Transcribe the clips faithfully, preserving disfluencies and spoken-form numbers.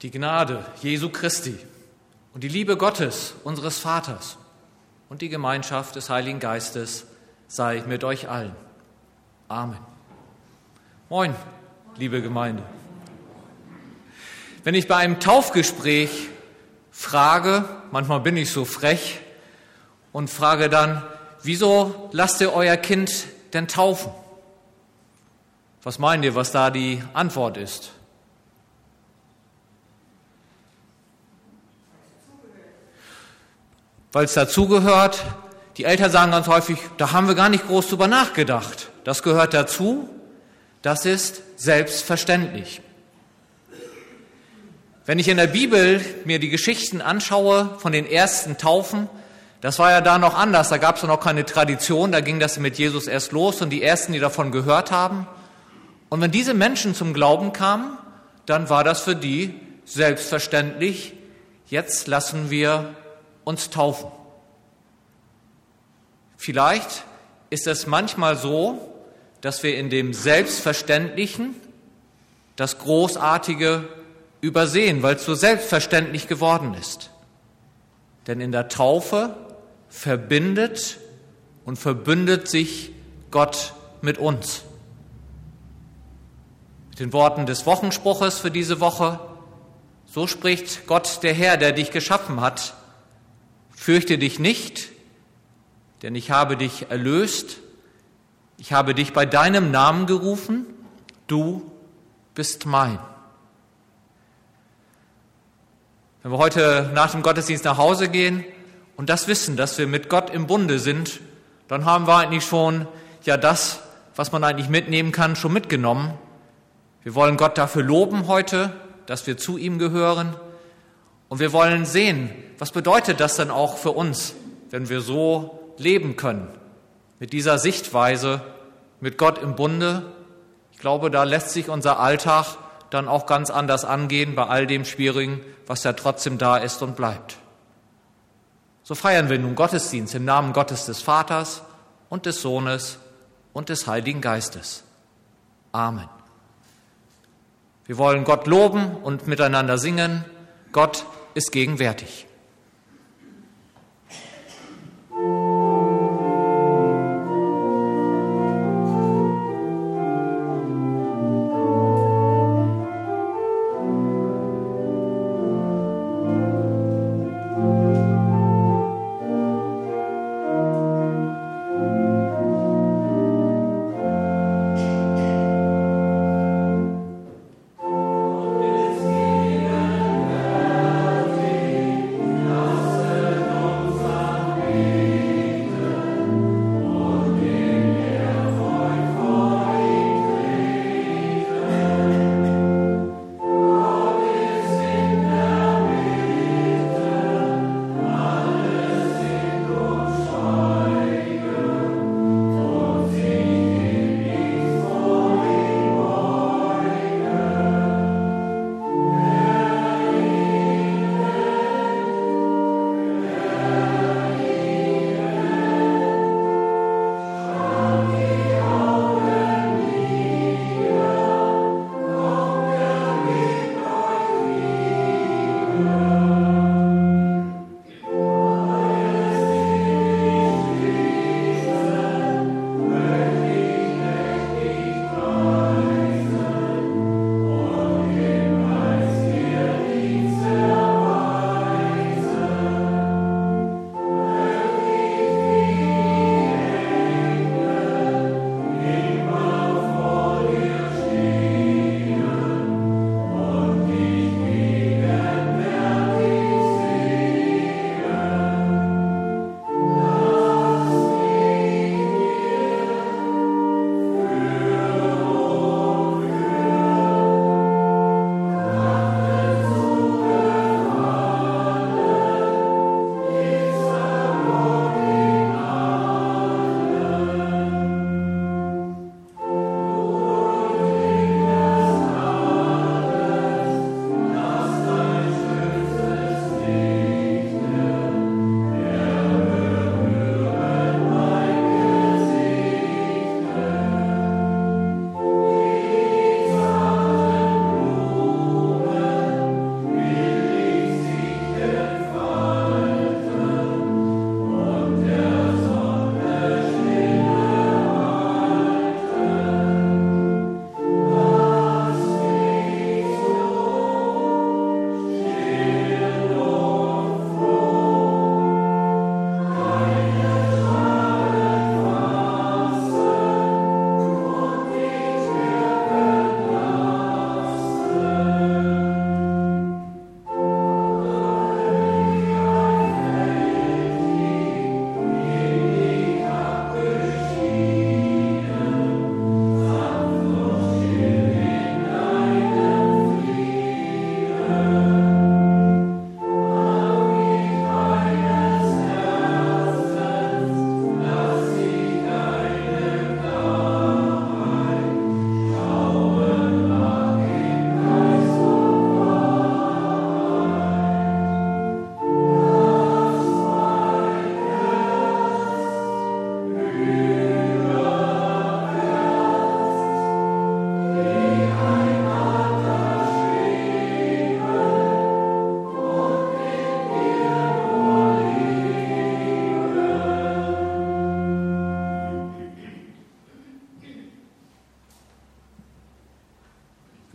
Die Gnade Jesu Christi und die Liebe Gottes, unseres Vaters, und die Gemeinschaft des Heiligen Geistes sei mit euch allen. Amen. Moin, liebe Gemeinde. Wenn ich bei einem Taufgespräch frage, manchmal bin ich so frech und frage dann, wieso lasst ihr euer Kind denn taufen? Was meint ihr, was da die Antwort ist? Weil es dazugehört. Die Eltern sagen ganz häufig, da haben wir gar nicht groß drüber nachgedacht. Das gehört dazu, das ist selbstverständlich. Wenn ich in der Bibel mir die Geschichten anschaue von den ersten Taufen, das war ja da noch anders, da gab es noch keine Tradition, da ging das mit Jesus erst los und die Ersten, die davon gehört haben. Und wenn diese Menschen zum Glauben kamen, dann war das für die selbstverständlich, jetzt lassen wir uns taufen. Vielleicht ist es manchmal so, dass wir in dem Selbstverständlichen das Großartige übersehen, weil es so selbstverständlich geworden ist. Denn in der Taufe verbindet und verbündet sich Gott mit uns. Mit den Worten des Wochenspruches für diese Woche: So spricht Gott, der Herr, der dich geschaffen hat: Fürchte dich nicht, denn ich habe dich erlöst. Ich habe dich bei deinem Namen gerufen. Du bist mein. Wenn wir heute nach dem Gottesdienst nach Hause gehen und das wissen, dass wir mit Gott im Bunde sind, dann haben wir eigentlich schon ja das, was man eigentlich mitnehmen kann, schon mitgenommen. Wir wollen Gott dafür loben heute, dass wir zu ihm gehören. Und wir wollen sehen, was bedeutet das denn auch für uns, wenn wir so leben können, mit dieser Sichtweise, mit Gott im Bunde. Ich glaube, da lässt sich unser Alltag dann auch ganz anders angehen, bei all dem Schwierigen, was ja trotzdem da ist und bleibt. So feiern wir nun Gottesdienst im Namen Gottes des Vaters und des Sohnes und des Heiligen Geistes. Amen. Wir wollen Gott loben und miteinander singen. Gott ist gegenwärtig. Amen.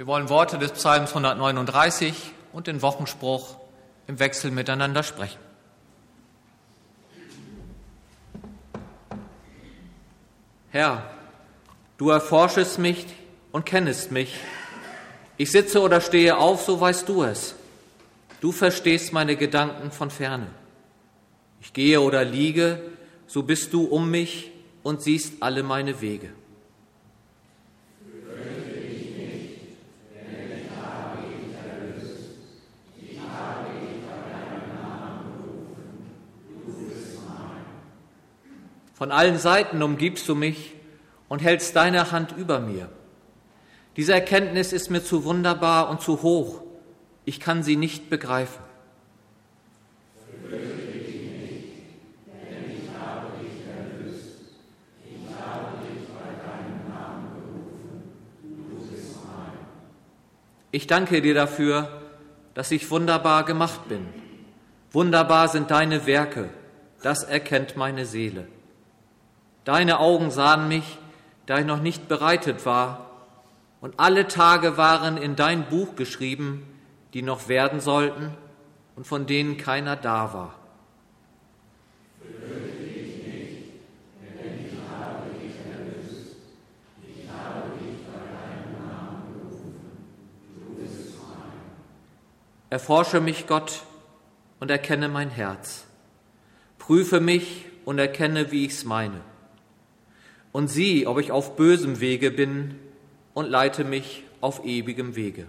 wollen Worte des Psalms hundertneununddreißig und den Wochenspruch im Wechsel miteinander sprechen. Herr, du erforschest mich und kennest mich. Ich sitze oder stehe auf, so weißt du es. Du verstehst meine Gedanken von ferne. Ich gehe oder liege, so bist du um mich und siehst alle meine Wege. Von allen Seiten umgibst du mich und hältst deine Hand über mir. Diese Erkenntnis ist mir zu wunderbar und zu hoch. Ich kann sie nicht begreifen. Ich danke dir dafür, dass ich wunderbar gemacht bin. Wunderbar sind deine Werke, das erkennt meine Seele. Deine Augen sahen mich, da ich noch nicht bereitet war, und alle Tage waren in dein Buch geschrieben, die noch werden sollten und von denen keiner da war. Erforsche mich, Gott, und erkenne mein Herz. Prüfe mich und erkenne, wie ich's meine. Und sieh, ob ich auf bösem Wege bin, und leite mich auf ewigem Wege.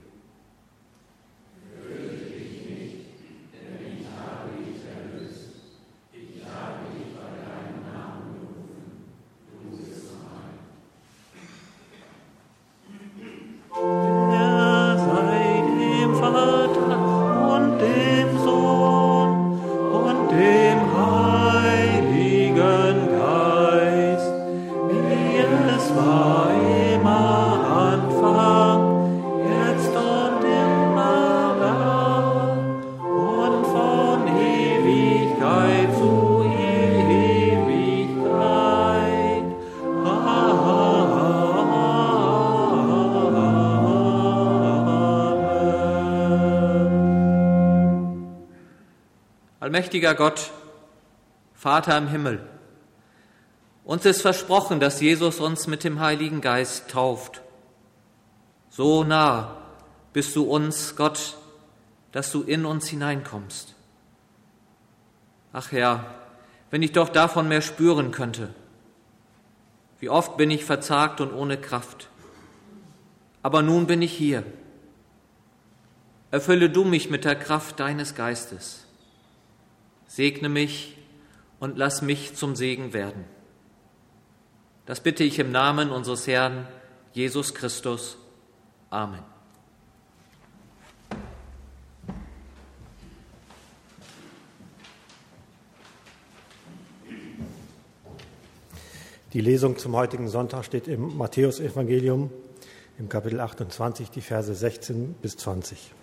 Allmächtiger Gott, Vater im Himmel, uns ist versprochen, dass Jesus uns mit dem Heiligen Geist tauft. So nah bist du uns, Gott, dass du in uns hineinkommst. Ach Herr, wenn ich doch davon mehr spüren könnte. Wie oft bin ich verzagt und ohne Kraft. Aber nun bin ich hier. Erfülle du mich mit der Kraft deines Geistes. Segne mich und lass mich zum Segen werden. Das bitte ich im Namen unseres Herrn Jesus Christus. Amen. Die Lesung zum heutigen Sonntag steht im Matthäusevangelium im Kapitel achtundzwanzig, die Verse sechzehn bis zwanzig.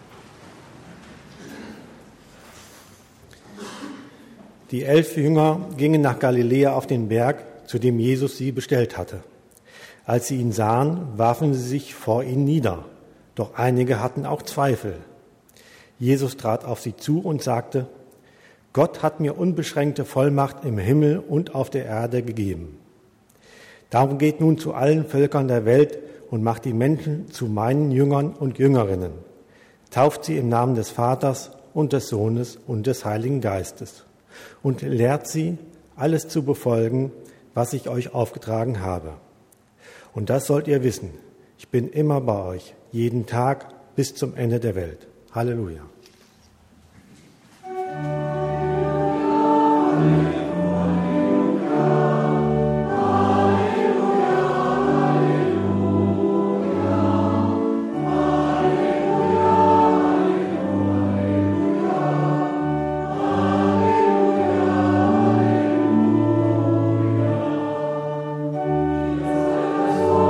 Die elf Jünger gingen nach Galiläa auf den Berg, zu dem Jesus sie bestellt hatte. Als sie ihn sahen, warfen sie sich vor ihn nieder, doch einige hatten auch Zweifel. Jesus trat auf sie zu und sagte: Gott hat mir unbeschränkte Vollmacht im Himmel und auf der Erde gegeben. Darum geht nun zu allen Völkern der Welt und macht die Menschen zu meinen Jüngern und Jüngerinnen. Tauft sie im Namen des Vaters und des Sohnes und des Heiligen Geistes. Und lehrt sie, alles zu befolgen, was ich euch aufgetragen habe. Und das sollt ihr wissen, ich bin immer bei euch, jeden Tag bis zum Ende der Welt. Halleluja.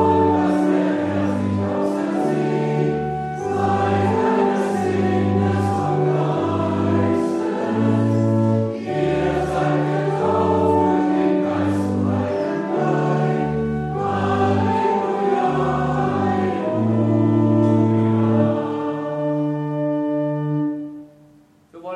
Yes.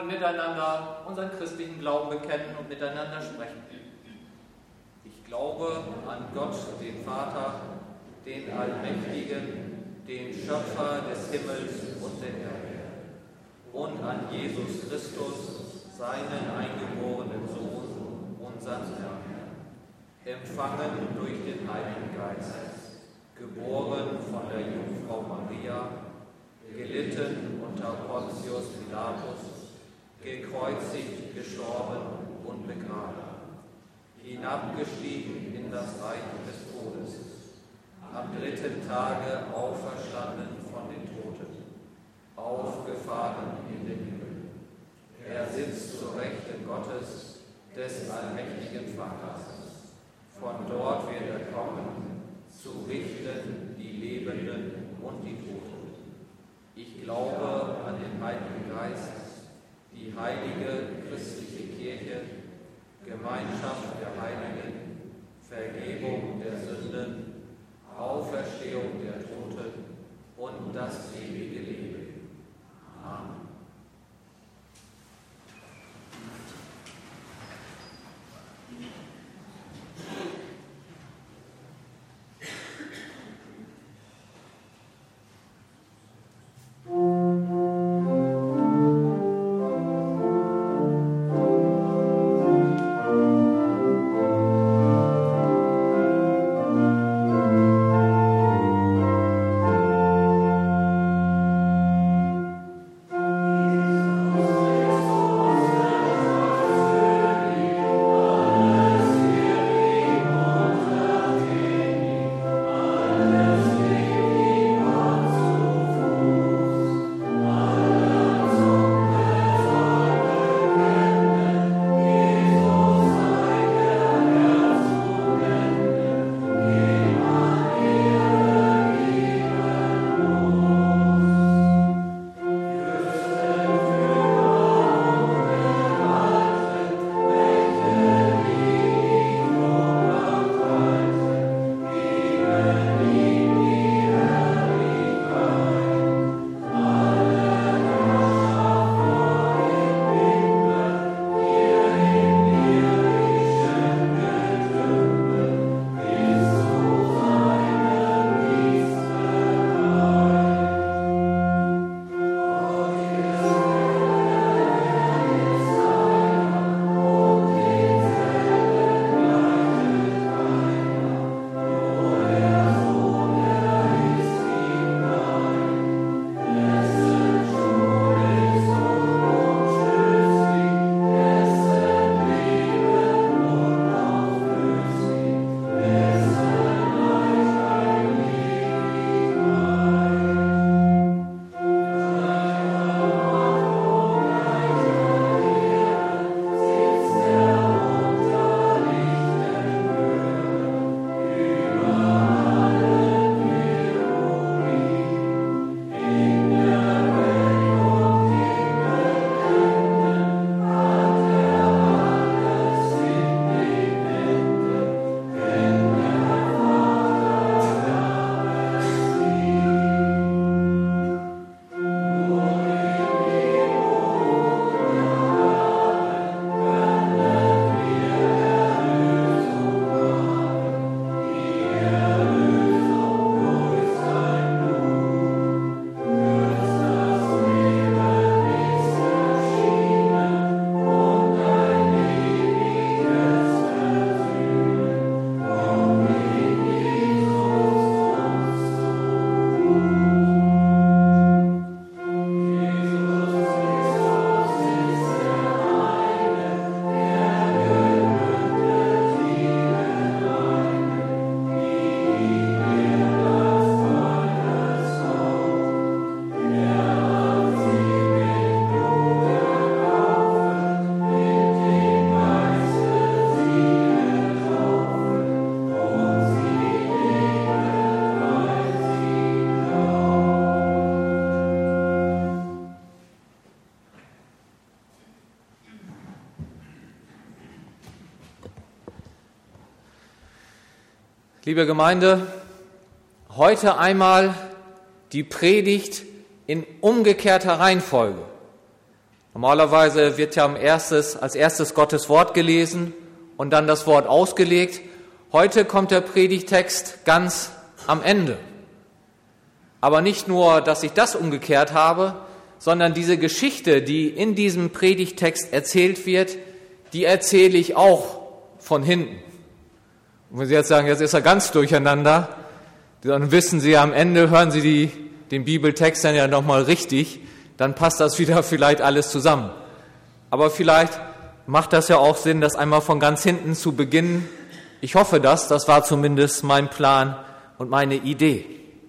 wollen miteinander unseren christlichen Glauben bekennen und miteinander sprechen. Ich glaube an Gott, den Vater, den Allmächtigen, den Schöpfer des Himmels und der Erde, und an Jesus Christus, seinen eingeborenen Sohn, unseren Herrn, empfangen durch den Heiligen Geist, geboren von der Jungfrau Maria, gelitten unter Pontius Pilatus, gekreuzigt, gestorben und begraben, hinabgestiegen in das Reich des Todes, am dritten Tage auferstanden von den Toten, aufgefahren in den Himmel. Er sitzt zur Rechten Gottes, des allmächtigen Vaters. Von dort wird er kommen, zu richten die Lebenden und die Toten. Ich glaube an den Heiligen Geist, die heilige christliche Kirche, Gemeinschaft der Heiligen, Vergebung der Sünden, Auferstehung der Toten und das ewige Leben. Amen. Liebe Gemeinde, heute einmal die Predigt in umgekehrter Reihenfolge. Normalerweise wird ja erstes, als erstes Gottes Wort gelesen und dann das Wort ausgelegt. Heute kommt der Predigtext ganz am Ende. Aber nicht nur, dass ich das umgekehrt habe, sondern diese Geschichte, die in diesem Predigtext erzählt wird, die erzähle ich auch von hinten. Und wenn Sie jetzt sagen, jetzt ist er ganz durcheinander, dann wissen Sie, am Ende hören Sie die, den Bibeltext dann ja nochmal richtig, dann passt das wieder vielleicht alles zusammen. Aber vielleicht macht das ja auch Sinn, das einmal von ganz hinten zu beginnen. Ich hoffe das, das war zumindest mein Plan und meine Idee.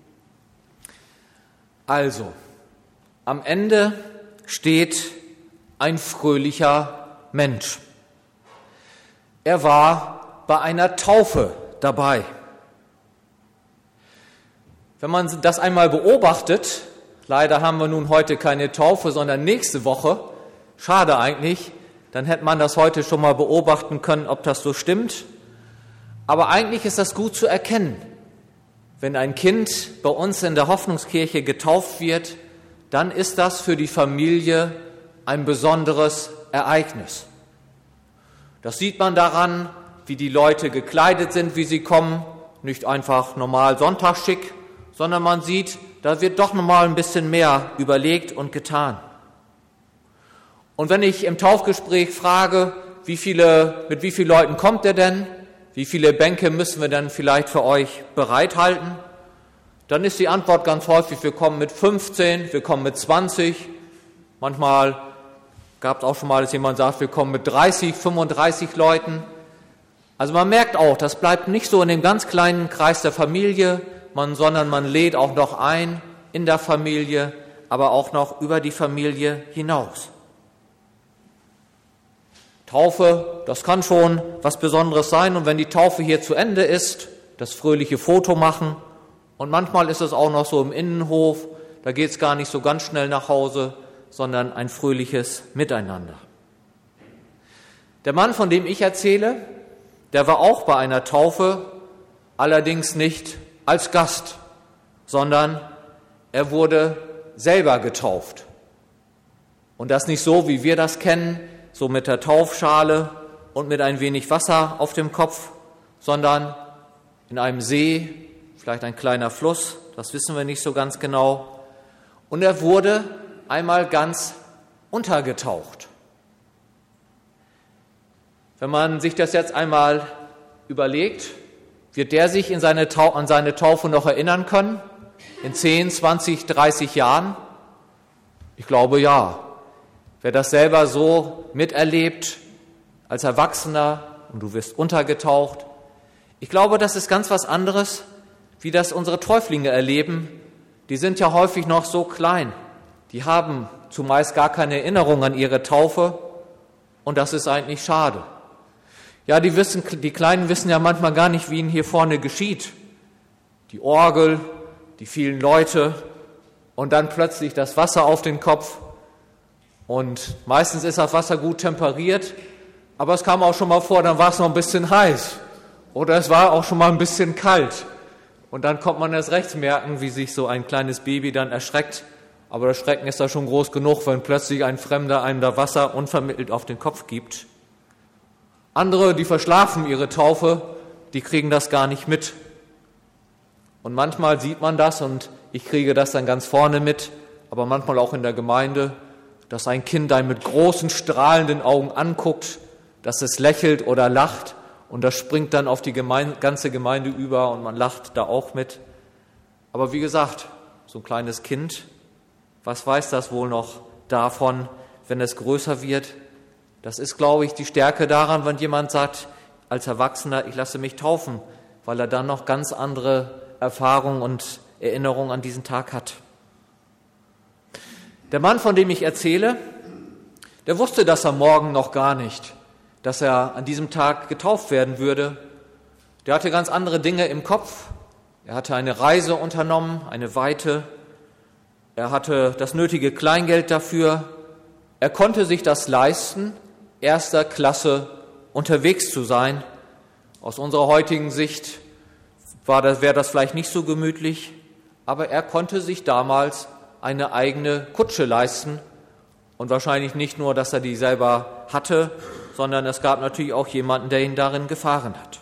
Also, am Ende steht ein fröhlicher Mensch. Er war bei einer Taufe dabei. Wenn man das einmal beobachtet, leider haben wir nun heute keine Taufe, sondern nächste Woche, schade eigentlich, dann hätte man das heute schon mal beobachten können, ob das so stimmt. Aber eigentlich ist das gut zu erkennen. Wenn ein Kind bei uns in der Hoffnungskirche getauft wird, dann ist das für die Familie ein besonderes Ereignis. Das sieht man daran, wie die Leute gekleidet sind, wie sie kommen, nicht einfach normal sonntagsschick, sondern man sieht, da wird doch nochmal ein bisschen mehr überlegt und getan. Und wenn ich im Taufgespräch frage, wie viele, mit wie vielen Leuten kommt ihr denn, wie viele Bänke müssen wir denn vielleicht für euch bereithalten, dann ist die Antwort ganz häufig, wir kommen mit fünfzehn, wir kommen mit zwanzig, manchmal gab es auch schon mal, dass jemand sagt, wir kommen mit dreißig, fünfunddreißig Leuten. Also man merkt auch, das bleibt nicht so in dem ganz kleinen Kreis der Familie, man, sondern man lädt auch noch ein in der Familie, aber auch noch über die Familie hinaus. Taufe, das kann schon was Besonderes sein. Und wenn die Taufe hier zu Ende ist, das fröhliche Foto machen. Und manchmal ist es auch noch so im Innenhof, da geht es gar nicht so ganz schnell nach Hause, sondern ein fröhliches Miteinander. Der Mann, von dem ich erzähle, der war auch bei einer Taufe, allerdings nicht als Gast, sondern er wurde selber getauft. Und das nicht so, wie wir das kennen, so mit der Taufschale und mit ein wenig Wasser auf dem Kopf, sondern in einem See, vielleicht ein kleiner Fluss, das wissen wir nicht so ganz genau. Und er wurde einmal ganz untergetaucht. Wenn man sich das jetzt einmal überlegt, wird der sich in seine Tau- an seine Taufe noch erinnern können? In zehn, zwanzig, dreißig Jahren? Ich glaube ja. Wer das selber so miterlebt, als Erwachsener, und du wirst untergetaucht, ich glaube, das ist ganz was anderes, wie das unsere Täuflinge erleben. Die sind ja häufig noch so klein. Die haben zumeist gar keine Erinnerung an ihre Taufe, und das ist eigentlich schade. Ja, die, wissen, die Kleinen wissen ja manchmal gar nicht, wie ihnen hier vorne geschieht. Die Orgel, die vielen Leute und dann plötzlich das Wasser auf den Kopf. Und meistens ist das Wasser gut temperiert, aber es kam auch schon mal vor, dann war es noch ein bisschen heiß oder es war auch schon mal ein bisschen kalt. Und dann kommt man erst recht merken, wie sich so ein kleines Baby dann erschreckt. Aber das Schrecken ist da schon groß genug, wenn plötzlich ein Fremder einem da Wasser unvermittelt auf den Kopf gibt. Andere, die verschlafen ihre Taufe, die kriegen das gar nicht mit. Und manchmal sieht man das, und ich kriege das dann ganz vorne mit, aber manchmal auch in der Gemeinde, dass ein Kind einen mit großen, strahlenden Augen anguckt, dass es lächelt oder lacht, und das springt dann auf die Gemeinde, ganze Gemeinde über und man lacht da auch mit. Aber wie gesagt, so ein kleines Kind, was weiß das wohl noch davon, wenn es größer wird? Das ist, glaube ich, die Stärke daran, wenn jemand sagt, als Erwachsener, ich lasse mich taufen, weil er dann noch ganz andere Erfahrungen und Erinnerungen an diesen Tag hat. Der Mann, von dem ich erzähle, der wusste das am Morgen noch gar nicht, dass er an diesem Tag getauft werden würde. Der hatte ganz andere Dinge im Kopf. Er hatte eine Reise unternommen, eine weite. Er hatte das nötige Kleingeld dafür. Er konnte sich das leisten, erster Klasse unterwegs zu sein. Aus unserer heutigen Sicht war das, wäre das vielleicht nicht so gemütlich, aber er konnte sich damals eine eigene Kutsche leisten Und wahrscheinlich nicht nur, dass er die selber hatte, sondern es gab natürlich auch jemanden, der ihn darin gefahren hat.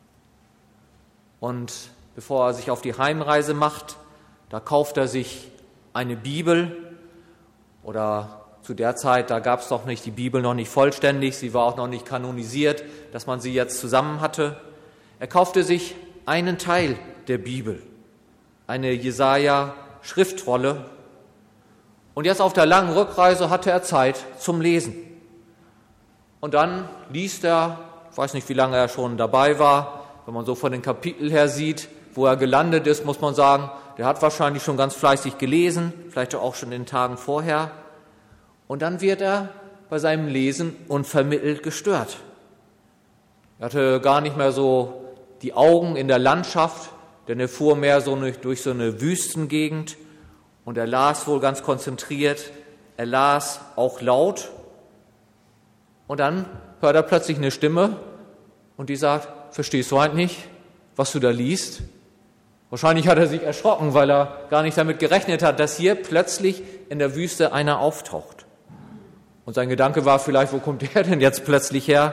Und bevor er sich auf die Heimreise macht, da kauft er sich eine Bibel. Oder zu der Zeit, da gab es doch nicht die Bibel noch nicht vollständig, sie war auch noch nicht kanonisiert, dass man sie jetzt zusammen hatte. Er kaufte sich einen Teil der Bibel, eine Jesaja-Schriftrolle. Und jetzt auf der langen Rückreise hatte er Zeit zum Lesen. Und dann liest er, ich weiß nicht, wie lange er schon dabei war, wenn man so von den Kapiteln her sieht, wo er gelandet ist, muss man sagen, der hat wahrscheinlich schon ganz fleißig gelesen, vielleicht auch schon in den Tagen vorher. Und dann wird er bei seinem Lesen unvermittelt gestört. Er hatte gar nicht mehr so die Augen in der Landschaft, denn er fuhr mehr so durch so eine Wüstengegend und er las wohl ganz konzentriert, er las auch laut. Und dann hört er plötzlich eine Stimme und die sagt, verstehst du eigentlich nicht, was du da liest? Wahrscheinlich hat er sich erschrocken, weil er gar nicht damit gerechnet hat, dass hier plötzlich in der Wüste einer auftaucht. Und sein Gedanke war vielleicht, wo kommt der denn jetzt plötzlich her?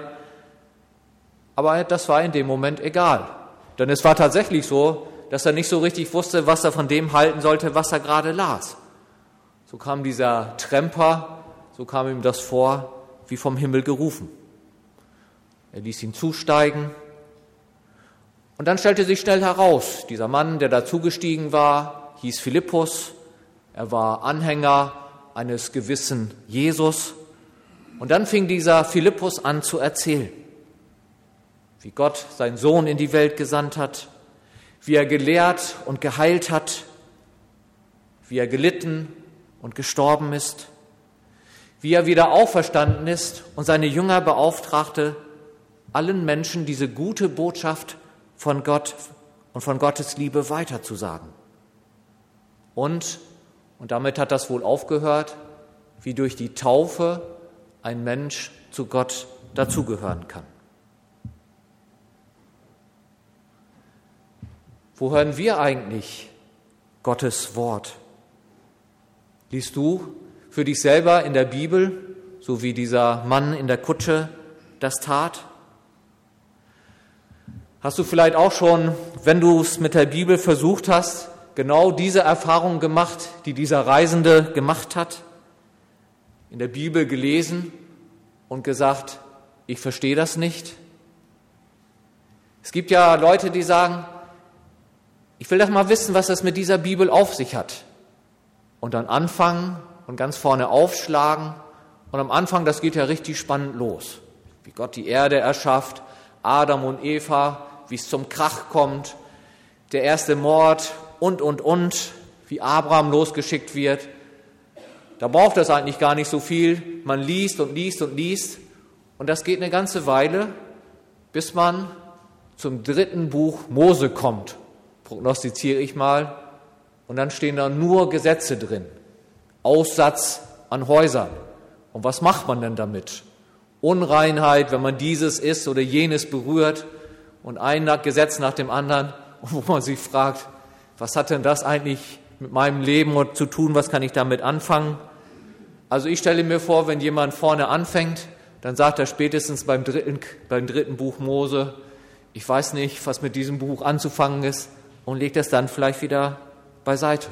Aber das war in dem Moment egal. Denn es war tatsächlich so, dass er nicht so richtig wusste, was er von dem halten sollte, was er gerade las. So kam dieser Tremper, so kam ihm das vor, wie vom Himmel gerufen. Er ließ ihn zusteigen. Und dann stellte sich schnell heraus, dieser Mann, der dazugestiegen war, hieß Philippus. Er war Anhänger eines gewissen Jesus. Und dann fing dieser Philippus an zu erzählen, wie Gott seinen Sohn in die Welt gesandt hat, wie er gelehrt und geheilt hat, wie er gelitten und gestorben ist, wie er wieder auferstanden ist und seine Jünger beauftragte, allen Menschen diese gute Botschaft von Gott und von Gottes Liebe weiterzusagen. Und, und damit hat das wohl aufgehört, wie durch die Taufe ein Mensch zu Gott dazugehören kann. Wo hören wir eigentlich Gottes Wort? Liest du für dich selber in der Bibel, so wie dieser Mann in der Kutsche das tat? Hast du vielleicht auch schon, wenn du es mit der Bibel versucht hast, genau diese Erfahrung gemacht, die dieser Reisende gemacht hat? In der Bibel gelesen und gesagt, ich verstehe das nicht? Es gibt ja Leute, die sagen, ich will doch mal wissen, was das mit dieser Bibel auf sich hat. Und dann anfangen und ganz vorne aufschlagen. Und am Anfang, das geht ja richtig spannend los. Wie Gott die Erde erschafft, Adam und Eva, wie es zum Krach kommt, der erste Mord und, und, und, wie Abraham losgeschickt wird. Da braucht es eigentlich gar nicht so viel. Man liest und liest und liest. Und das geht eine ganze Weile, bis man zum dritten Buch Mose kommt. Prognostiziere ich mal. Und dann stehen da nur Gesetze drin. Aussatz an Häusern. Und was macht man denn damit? Unreinheit, wenn man dieses isst oder jenes berührt und ein Gesetz nach dem anderen, wo man sich fragt, was hat denn das eigentlich mit meinem Leben zu tun, was kann ich damit anfangen? Also ich stelle mir vor, wenn jemand vorne anfängt, dann sagt er spätestens beim dritten, beim dritten Buch Mose, ich weiß nicht, was mit diesem Buch anzufangen ist und legt es dann vielleicht wieder beiseite.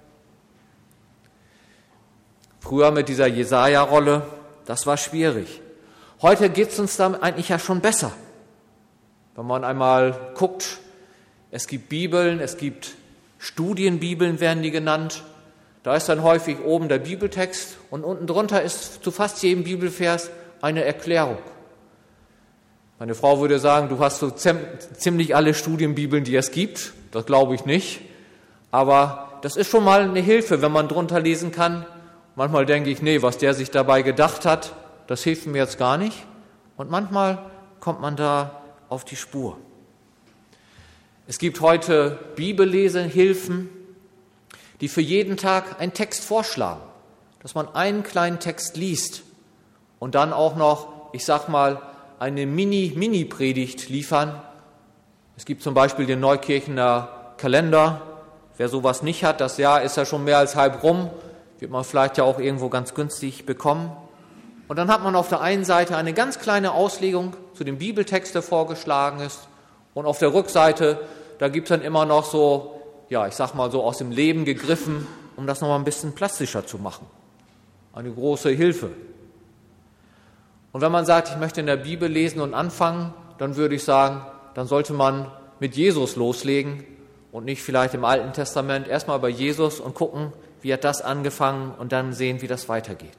Früher mit dieser Jesaja-Rolle, das war schwierig. Heute geht es uns damit eigentlich ja schon besser. Wenn man einmal guckt, es gibt Bibeln, es gibt Studienbibeln, werden die genannt. Da ist dann häufig oben der Bibeltext und unten drunter ist zu fast jedem Bibelvers eine Erklärung. Meine Frau würde sagen, du hast so ziemlich alle Studienbibeln, die es gibt. Das glaube ich nicht. Aber das ist schon mal eine Hilfe, wenn man drunter lesen kann. Manchmal denke ich, nee, was der sich dabei gedacht hat, das hilft mir jetzt gar nicht. Und manchmal kommt man da auf die Spur. Es gibt heute Bibellesehilfen, die für jeden Tag einen Text vorschlagen, dass man einen kleinen Text liest und dann auch noch, ich sag mal, eine Mini-Mini-Predigt liefern. Es gibt zum Beispiel den Neukirchener Kalender. Wer sowas nicht hat, das Jahr ist ja schon mehr als halb rum. wird man vielleicht ja auch irgendwo ganz günstig bekommen. Und dann hat man auf der einen Seite eine ganz kleine Auslegung zu dem Bibeltext, der vorgeschlagen ist. Und auf der Rückseite, da gibt es dann immer noch so, ja, ich sag mal so aus dem Leben gegriffen, um das nochmal ein bisschen plastischer zu machen. Eine große Hilfe. Und wenn man sagt, ich möchte in der Bibel lesen und anfangen, dann würde ich sagen, dann sollte man mit Jesus loslegen und nicht vielleicht im Alten Testament erstmal bei Jesus und gucken, wie hat das angefangen und dann sehen, wie das weitergeht.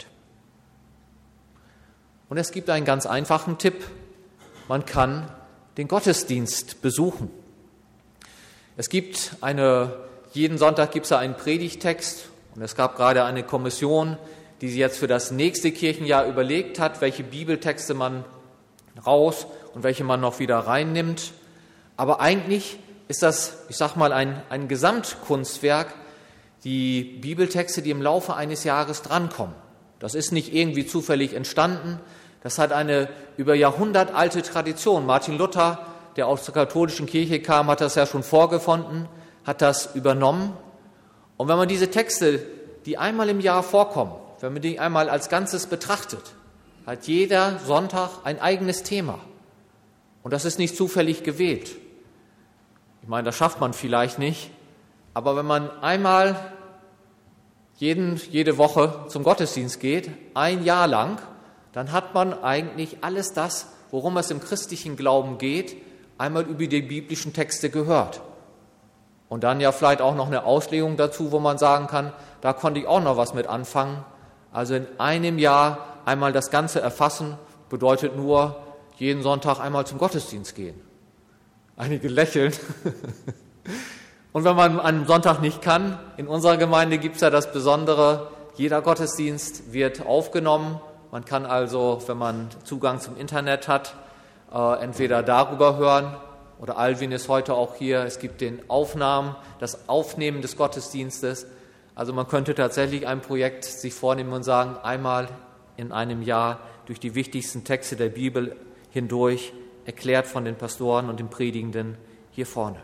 Und es gibt einen ganz einfachen Tipp. Man kann den Gottesdienst besuchen. Es gibt eine, jeden Sonntag gibt es einen Predigtext und es gab gerade eine Kommission, die sich jetzt für das nächste Kirchenjahr überlegt hat, welche Bibeltexte man raus und welche man noch wieder reinnimmt. Aber eigentlich ist das, ich sag mal, ein, ein Gesamtkunstwerk, die Bibeltexte, die im Laufe eines Jahres drankommen. Das ist nicht irgendwie zufällig entstanden. Das hat eine über Jahrhundert alte Tradition. Martin Luther, der aus der katholischen Kirche kam, hat das ja schon vorgefunden, hat das übernommen. Und wenn man diese Texte, die einmal im Jahr vorkommen, wenn man die einmal als Ganzes betrachtet, hat jeder Sonntag ein eigenes Thema. Und das ist nicht zufällig gewählt. Ich meine, das schafft man vielleicht nicht. Aber wenn man einmal jeden, jede Woche zum Gottesdienst geht, ein Jahr lang, dann hat man eigentlich alles das, worum es im christlichen Glauben geht, einmal über die biblischen Texte gehört. Und dann ja vielleicht auch noch eine Auslegung dazu, wo man sagen kann, da konnte ich auch noch was mit anfangen. Also in einem Jahr einmal das Ganze erfassen, bedeutet nur, jeden Sonntag einmal zum Gottesdienst gehen. Einige lächeln. Und wenn man am Sonntag nicht kann, in unserer Gemeinde gibt es ja das Besondere, jeder Gottesdienst wird aufgenommen. Man kann also, wenn man Zugang zum Internet hat, äh, entweder darüber hören oder Alvin ist heute auch hier. Es gibt den Aufnahmen, das Aufnehmen des Gottesdienstes. Also man könnte tatsächlich ein Projekt sich vornehmen und sagen, einmal in einem Jahr durch die wichtigsten Texte der Bibel hindurch, erklärt von den Pastoren und den Predigenden hier vorne.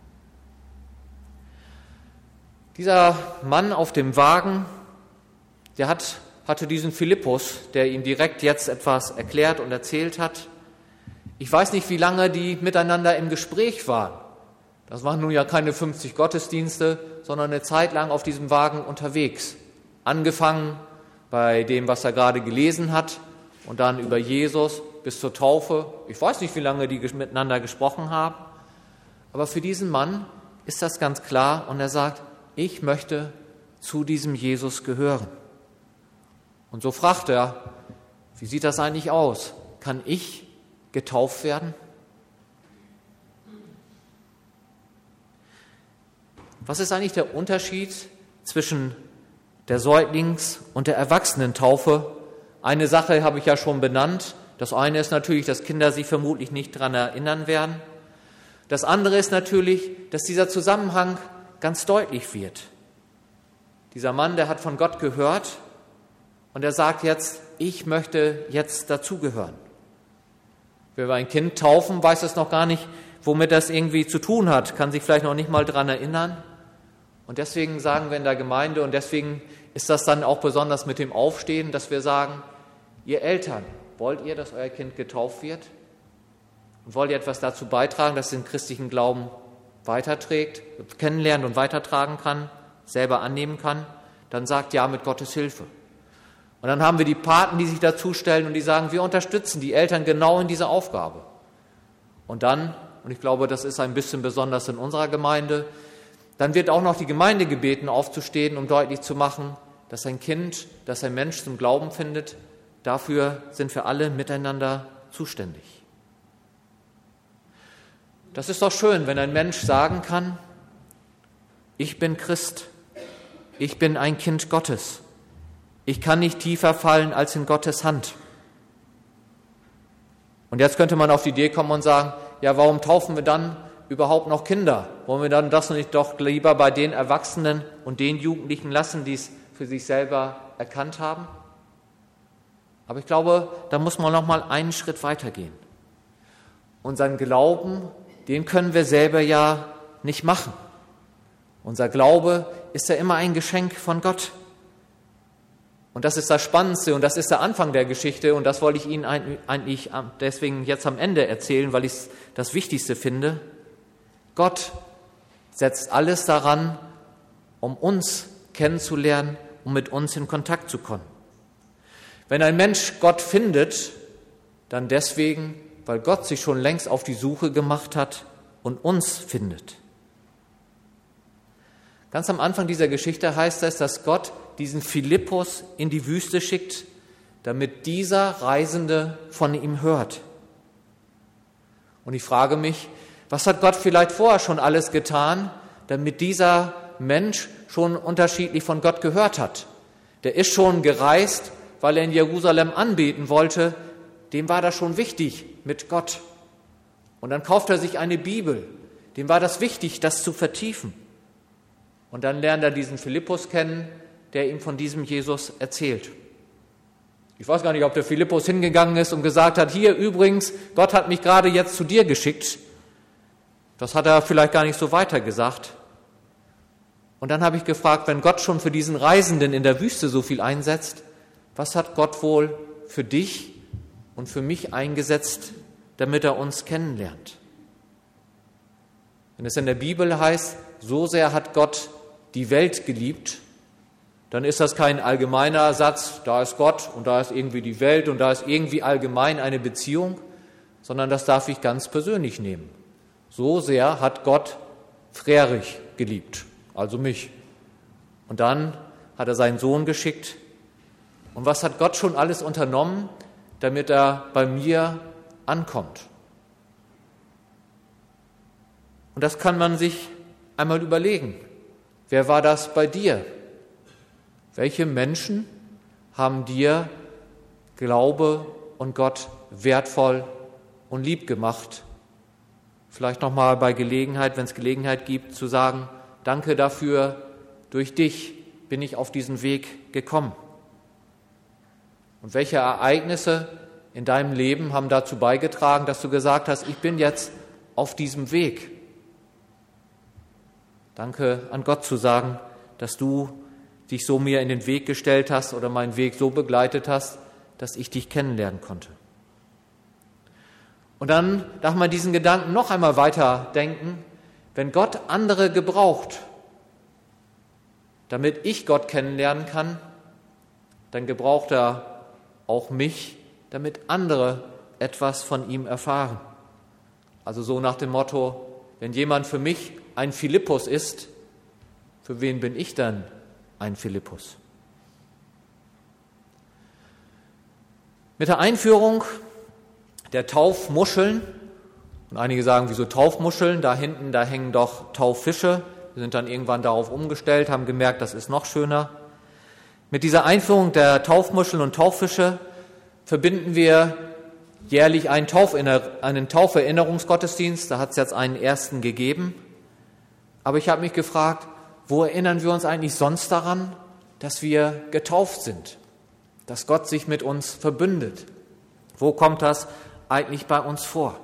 Dieser Mann auf dem Wagen, der hat, hatte diesen Philippus, der ihm direkt jetzt etwas erklärt und erzählt hat. Ich weiß nicht, wie lange die miteinander im Gespräch waren. Das waren nun ja keine fünfzig Gottesdienste, sondern eine Zeit lang auf diesem Wagen unterwegs. Angefangen bei dem, was er gerade gelesen hat und dann über Jesus bis zur Taufe. Ich weiß nicht, wie lange die miteinander gesprochen haben. Aber für diesen Mann ist das ganz klar und er sagt, ich möchte zu diesem Jesus gehören. Und so fragt er, wie sieht das eigentlich aus? Kann ich getauft werden? Was ist eigentlich der Unterschied zwischen der Säuglings- und der Erwachsenentaufe? Eine Sache habe ich ja schon benannt. Das eine ist natürlich, dass Kinder sich vermutlich nicht daran erinnern werden. Das andere ist natürlich, dass dieser Zusammenhang ganz deutlich wird. Dieser Mann, der hat von Gott gehört und er sagt jetzt, ich möchte jetzt dazugehören. Wenn wir ein Kind taufen, weiß es noch gar nicht, womit das irgendwie zu tun hat, kann sich vielleicht noch nicht mal daran erinnern. Und deswegen sagen wir in der Gemeinde, und deswegen ist das dann auch besonders mit dem Aufstehen, dass wir sagen, ihr Eltern, wollt ihr, dass euer Kind getauft wird? Und wollt ihr etwas dazu beitragen, dass es den christlichen Glauben weiterträgt, kennenlernt und weitertragen kann, selber annehmen kann? Dann sagt ja mit Gottes Hilfe. Und dann haben wir die Paten, die sich dazustellen und die sagen, wir unterstützen die Eltern genau in dieser Aufgabe. Und dann, und ich glaube, das ist ein bisschen besonders in unserer Gemeinde, dann wird auch noch die Gemeinde gebeten, aufzustehen, um deutlich zu machen, dass ein Kind, dass ein Mensch zum Glauben findet, dafür sind wir alle miteinander zuständig. Das ist doch schön, wenn ein Mensch sagen kann, ich bin Christ, ich bin ein Kind Gottes, ich kann nicht tiefer fallen als in Gottes Hand. Und jetzt könnte man auf die Idee kommen und sagen, ja, warum taufen wir dann überhaupt noch Kinder? Wollen wir dann das nicht doch lieber bei den Erwachsenen und den Jugendlichen lassen, die es für sich selber erkannt haben? Aber ich glaube, da muss man noch mal einen Schritt weitergehen. Unseren Glauben, den können wir selber ja nicht machen. Unser Glaube ist ja immer ein Geschenk von Gott. Und das ist das Spannendste und das ist der Anfang der Geschichte und das wollte ich Ihnen eigentlich deswegen jetzt am Ende erzählen, weil ich es das Wichtigste finde. Gott setzt alles daran, um uns kennenzulernen, um mit uns in Kontakt zu kommen. Wenn ein Mensch Gott findet, dann deswegen, weil Gott sich schon längst auf die Suche gemacht hat und uns findet. Ganz am Anfang dieser Geschichte heißt es, dass Gott diesen Philippus in die Wüste schickt, damit dieser Reisende von ihm hört. Und ich frage mich, was hat Gott vielleicht vorher schon alles getan, damit dieser Mensch schon unterschiedlich von Gott gehört hat? Der ist schon gereist, weil er in Jerusalem anbeten wollte. Dem war das schon wichtig mit Gott. Und dann kauft er sich eine Bibel. Dem war das wichtig, das zu vertiefen. Und dann lernt er diesen Philippus kennen, der ihm von diesem Jesus erzählt. Ich weiß gar nicht, ob der Philippus hingegangen ist und gesagt hat, hier übrigens, Gott hat mich gerade jetzt zu dir geschickt. Das hat er vielleicht gar nicht so weitergesagt. Und dann habe ich gefragt, wenn Gott schon für diesen Reisenden in der Wüste so viel einsetzt, was hat Gott wohl für dich und für mich eingesetzt, damit er uns kennenlernt? Wenn es in der Bibel heißt, so sehr hat Gott die Welt geliebt, dann ist das kein allgemeiner Satz, da ist Gott und da ist irgendwie die Welt und da ist irgendwie allgemein eine Beziehung, sondern das darf ich ganz persönlich nehmen. So sehr hat Gott Frerich geliebt, also mich. Und dann hat er seinen Sohn geschickt. Und was hat Gott schon alles unternommen, damit er bei mir ankommt? Und das kann man sich einmal überlegen. Wer war das bei dir? Welche Menschen haben dir Glaube und Gott wertvoll und lieb gemacht? Vielleicht nochmal bei Gelegenheit, wenn es Gelegenheit gibt, zu sagen, danke dafür, durch dich bin ich auf diesen Weg gekommen. Und welche Ereignisse in deinem Leben haben dazu beigetragen, dass du gesagt hast, ich bin jetzt auf diesem Weg? Danke an Gott zu sagen, dass du dich so mir in den Weg gestellt hast oder meinen Weg so begleitet hast, dass ich dich kennenlernen konnte. Und dann darf man diesen Gedanken noch einmal weiter denken, wenn Gott andere gebraucht, damit ich Gott kennenlernen kann, dann gebraucht er auch mich, damit andere etwas von ihm erfahren. Also so nach dem Motto, wenn jemand für mich ein Philippus ist, für wen bin ich dann ein Philippus? Mit der Einführung der Taufmuscheln, und einige sagen, wieso Taufmuscheln? Da hinten, da hängen doch Tauffische. Wir sind dann irgendwann darauf umgestellt, haben gemerkt, das ist noch schöner. Mit dieser Einführung der Taufmuscheln und Tauffische verbinden wir jährlich einen, Tauferinner- einen Tauferinnerungsgottesdienst. Da hat es jetzt einen ersten gegeben. Aber ich habe mich gefragt, wo erinnern wir uns eigentlich sonst daran, dass wir getauft sind, dass Gott sich mit uns verbündet? Wo kommt das eigentlich bei uns vor?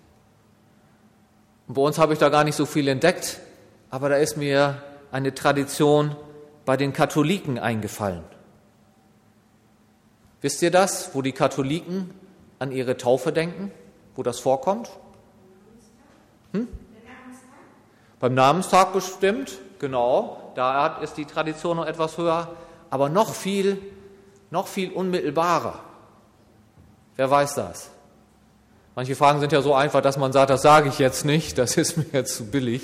Und bei uns habe ich da gar nicht so viel entdeckt, aber da ist mir eine Tradition bei den Katholiken eingefallen. Wisst ihr das, wo die Katholiken an ihre Taufe denken, wo das vorkommt? Hm? Beim Namenstag bestimmt, genau, da ist die Tradition noch etwas höher, aber noch viel, noch viel unmittelbarer. Wer weiß das? Manche Fragen sind ja so einfach, dass man sagt, das sage ich jetzt nicht, das ist mir jetzt zu billig.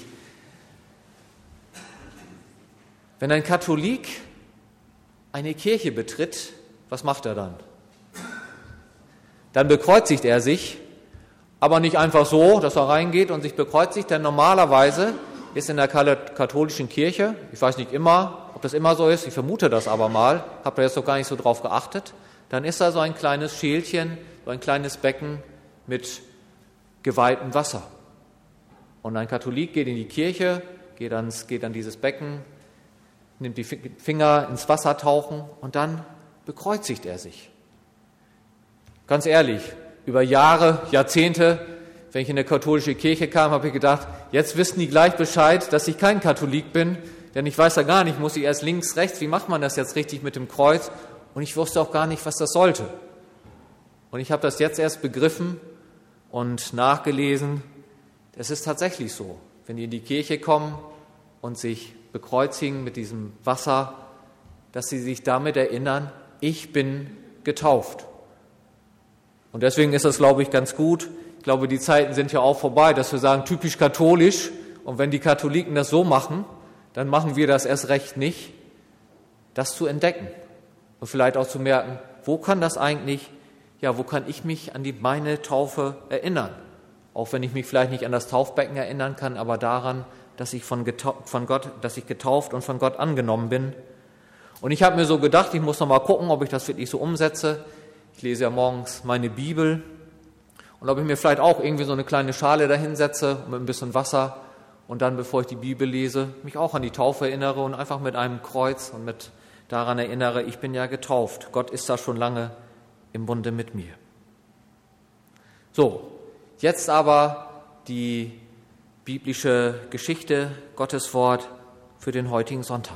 Wenn ein Katholik eine Kirche betritt, was macht er dann? Dann bekreuzigt er sich, aber nicht einfach so, dass er reingeht und sich bekreuzigt, denn normalerweise ist in der katholischen Kirche, ich weiß nicht immer, ob das immer so ist, ich vermute das aber mal, habe da jetzt noch gar nicht so drauf geachtet, dann ist da so ein kleines Schälchen, so ein kleines Becken mit geweihtem Wasser. Und ein Katholik geht in die Kirche, geht, ans, geht an dieses Becken, nimmt die Finger ins Wasser tauchen und dann bekreuzigt er sich. Ganz ehrlich, über Jahre, Jahrzehnte, wenn ich in eine katholische Kirche kam, habe ich gedacht, jetzt wissen die gleich Bescheid, dass ich kein Katholik bin, denn ich weiß ja gar nicht, muss ich erst links, rechts, wie macht man das jetzt richtig mit dem Kreuz? Und ich wusste auch gar nicht, was das sollte. Und ich habe das jetzt erst begriffen und nachgelesen. Es ist tatsächlich so, wenn die in die Kirche kommen und sich bekreuzigen mit diesem Wasser, dass sie sich damit erinnern, ich bin getauft. Und deswegen ist das, glaube ich, ganz gut. Ich glaube, die Zeiten sind ja auch vorbei, dass wir sagen, typisch katholisch. Und wenn die Katholiken das so machen, dann machen wir das erst recht nicht. Das zu entdecken und vielleicht auch zu merken, wo kann das eigentlich, ja, wo kann ich mich an die meine Taufe erinnern? Auch wenn ich mich vielleicht nicht an das Taufbecken erinnern kann, aber daran, dass ich von, von Gott, dass ich getauft und von Gott angenommen bin. Und ich habe mir so gedacht, ich muss noch mal gucken, ob ich das wirklich so umsetze. Ich lese ja morgens meine Bibel und ob ich mir vielleicht auch irgendwie so eine kleine Schale dahinsetze mit ein bisschen Wasser und dann, bevor ich die Bibel lese, mich auch an die Taufe erinnere und einfach mit einem Kreuz und mit daran erinnere, ich bin ja getauft. Gott ist da schon lange im Bunde mit mir. So, jetzt aber die biblische Geschichte, Gottes Wort für den heutigen Sonntag.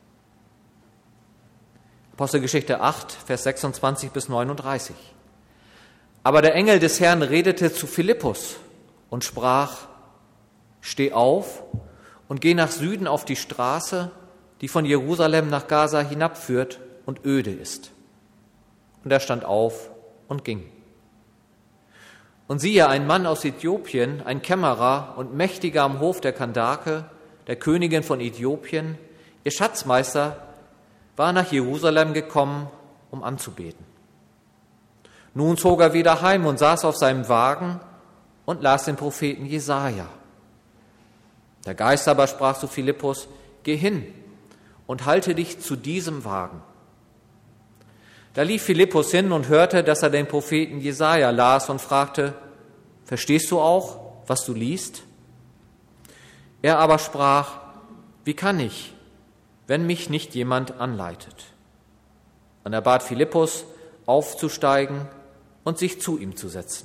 Apostelgeschichte acht, Vers sechsundzwanzig bis neununddreißig. Aber der Engel des Herrn redete zu Philippus und sprach, steh auf und geh nach Süden auf die Straße, die von Jerusalem nach Gaza hinabführt und öde ist. Und er stand auf und ging. Und siehe, ein Mann aus Äthiopien, ein Kämmerer und Mächtiger am Hof der Kandake, der Königin von Äthiopien, ihr Schatzmeister, war nach Jerusalem gekommen, um anzubeten. Nun zog er wieder heim und saß auf seinem Wagen und las den Propheten Jesaja. Der Geist aber sprach zu Philippus, geh hin und halte dich zu diesem Wagen. Da lief Philippus hin und hörte, dass er den Propheten Jesaja las und fragte, verstehst du auch, was du liest? Er aber sprach, wie kann ich, wenn mich nicht jemand anleitet? Und er bat Philippus, aufzusteigen und sich zu ihm zu setzen.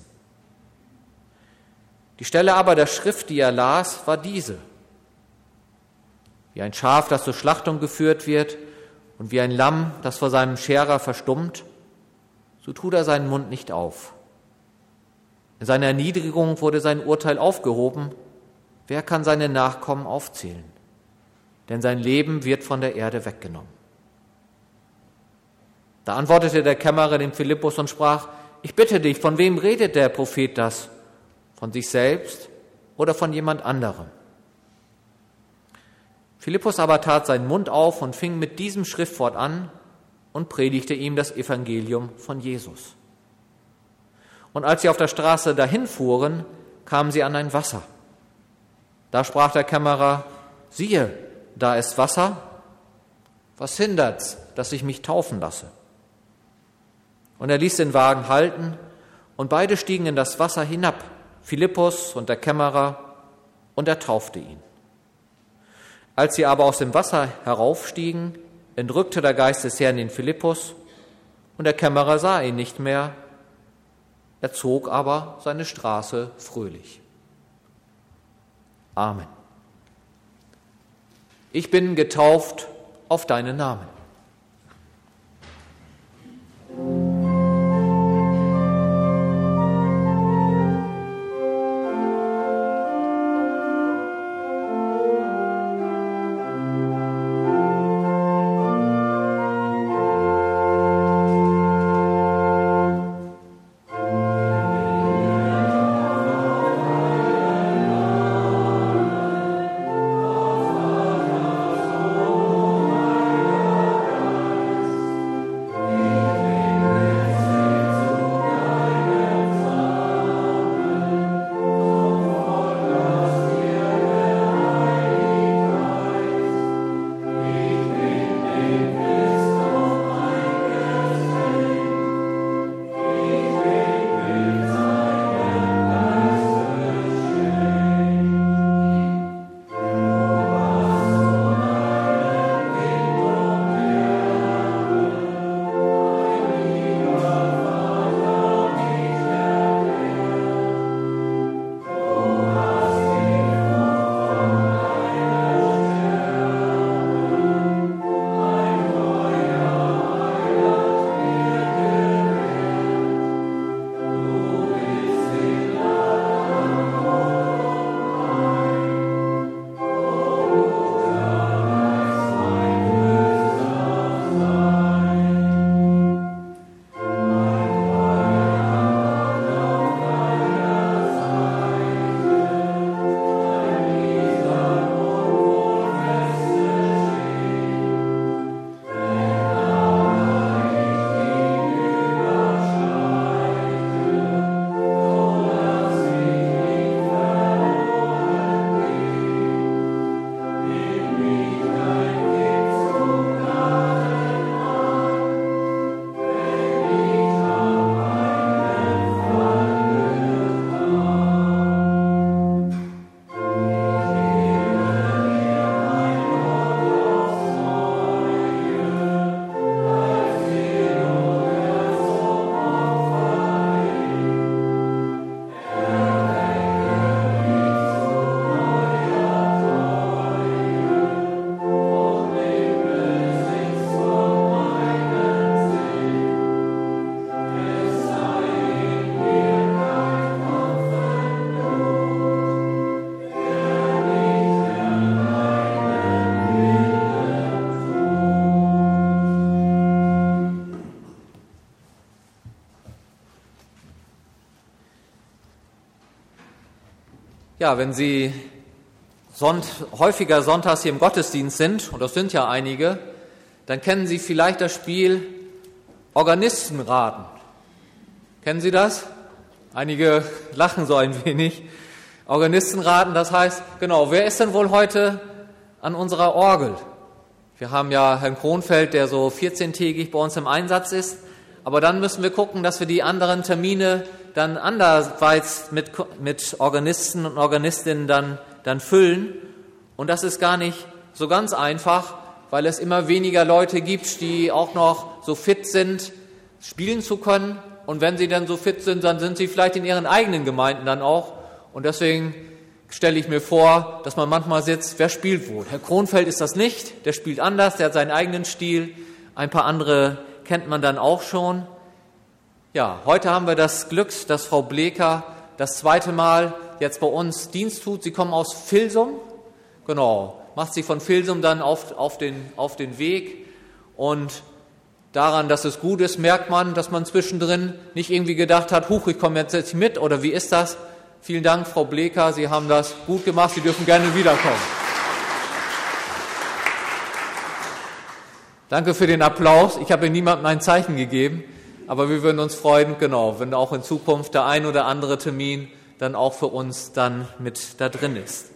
Die Stelle aber der Schrift, die er las, war diese. Wie ein Schaf, das zur Schlachtung geführt wird, und wie ein Lamm, das vor seinem Scherer verstummt, so tut er seinen Mund nicht auf. In seiner Erniedrigung wurde sein Urteil aufgehoben. Wer kann seine Nachkommen aufzählen? Denn sein Leben wird von der Erde weggenommen. Da antwortete der Kämmerer dem Philippus und sprach, ich bitte dich, von wem redet der Prophet das? Von sich selbst oder von jemand anderem? Philippus aber tat seinen Mund auf und fing mit diesem Schriftwort an und predigte ihm das Evangelium von Jesus. Und als sie auf der Straße dahin fuhren, kamen sie an ein Wasser. Da sprach der Kämmerer, siehe, da ist Wasser. Was hindert's, dass ich mich taufen lasse? Und er ließ den Wagen halten, und beide stiegen in das Wasser hinab, Philippus und der Kämmerer, und er taufte ihn. Als sie aber aus dem Wasser heraufstiegen, entrückte der Geist des Herrn den Philippus, und der Kämmerer sah ihn nicht mehr. Er zog aber seine Straße fröhlich. Amen. Ich bin getauft auf deinen Namen. Ja, wenn Sie Sonnt- häufiger sonntags hier im Gottesdienst sind, und das sind ja einige, dann kennen Sie vielleicht das Spiel Organistenraten. Kennen Sie das? Einige lachen so ein wenig. Organistenraten, das heißt, genau, wer ist denn wohl heute an unserer Orgel? Wir haben ja Herrn Kronfeld, der so vierzehntägig bei uns im Einsatz ist, aber dann müssen wir gucken, dass wir die anderen Termine dann anderweitig mit, mit Organisten und Organistinnen dann, dann füllen. Und das ist gar nicht so ganz einfach, weil es immer weniger Leute gibt, die auch noch so fit sind, spielen zu können. Und wenn sie dann so fit sind, dann sind sie vielleicht in ihren eigenen Gemeinden dann auch. Und deswegen stelle ich mir vor, dass man manchmal sitzt, wer spielt wohl? Herr Kronfeld ist das nicht, der spielt anders, der hat seinen eigenen Stil. Ein paar andere kennt man dann auch schon. Ja, heute haben wir das Glück, dass Frau Bleker das zweite Mal jetzt bei uns Dienst tut. Sie kommen aus Vilsum, genau, macht sich von Vilsum dann auf, auf, den, auf den Weg. Und daran, dass es gut ist, merkt man, dass man zwischendrin nicht irgendwie gedacht hat, huch, ich komme jetzt, jetzt mit, oder wie ist das? Vielen Dank, Frau Bleker, Sie haben das gut gemacht, Sie dürfen gerne wiederkommen. Danke für den Applaus. Ich habe niemandem ein Zeichen gegeben, aber wir würden uns freuen, genau, wenn auch in Zukunft der ein oder andere Termin dann auch für uns dann mit da drin ist.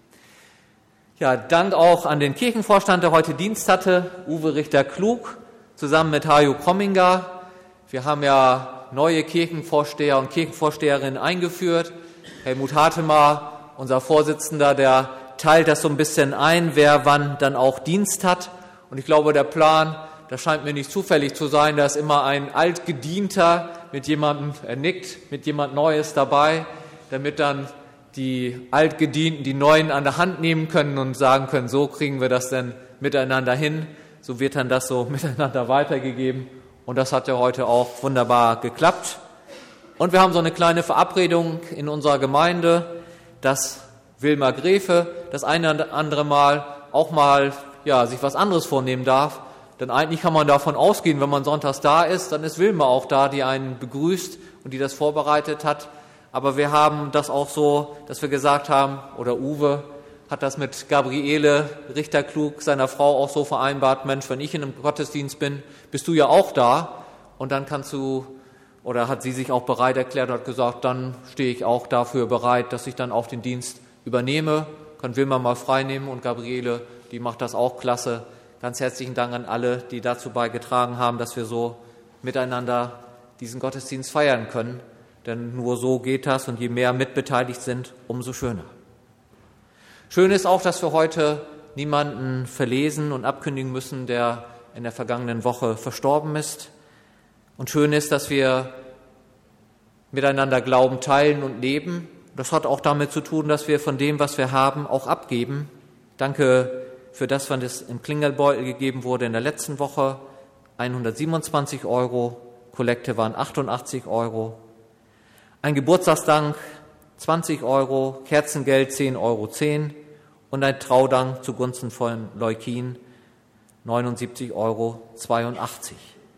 Ja, Dank auch an den Kirchenvorstand, der heute Dienst hatte, Uwe Richter-Klug, zusammen mit Hajo Kromminger. Wir haben ja neue Kirchenvorsteher und Kirchenvorsteherinnen eingeführt. Helmut Hartemer, unser Vorsitzender, der teilt das so ein bisschen ein, wer wann dann auch Dienst hat. Und ich glaube, der Plan, das scheint mir nicht zufällig zu sein, da ist immer ein Altgedienter mit jemandem, er nickt, mit jemand Neues dabei, damit dann die Altgedienten die Neuen an der Hand nehmen können und sagen können, so kriegen wir das denn miteinander hin. So wird dann das so miteinander weitergegeben. Und das hat ja heute auch wunderbar geklappt. Und wir haben so eine kleine Verabredung in unserer Gemeinde, dass Wilma Gräfe das eine oder andere Mal auch mal ja, sich was anderes vornehmen darf. Denn eigentlich kann man davon ausgehen, wenn man sonntags da ist, dann ist Wilma auch da, die einen begrüßt und die das vorbereitet hat. Aber wir haben das auch so, dass wir gesagt haben, oder Uwe hat das mit Gabriele Richter-Klug, seiner Frau, auch so vereinbart, Mensch, wenn ich in einem Gottesdienst bin, bist du ja auch da. Und dann kannst du, oder hat sie sich auch bereit erklärt und hat gesagt, dann stehe ich auch dafür bereit, dass ich dann auch den Dienst übernehme. Kann Wilma mal frei nehmen und Gabriele, die macht das auch klasse. Ganz herzlichen Dank an alle, die dazu beigetragen haben, dass wir so miteinander diesen Gottesdienst feiern können. Denn nur so geht das und je mehr mitbeteiligt sind, umso schöner. Schön ist auch, dass wir heute niemanden verlesen und abkündigen müssen, der in der vergangenen Woche verstorben ist. Und schön ist, dass wir miteinander Glauben teilen und leben. Das hat auch damit zu tun, dass wir von dem, was wir haben, auch abgeben. Danke für das, was es im Klingelbeutel gegeben wurde in der letzten Woche. hundertsiebenundzwanzig Euro, Kollekte waren achtundachtzig Euro. Ein Geburtstagsdank zwanzig Euro, Kerzengeld zehn Euro zehn und ein Traudank zugunsten von Leukin neunundsiebzig Euro zweiundachtzig.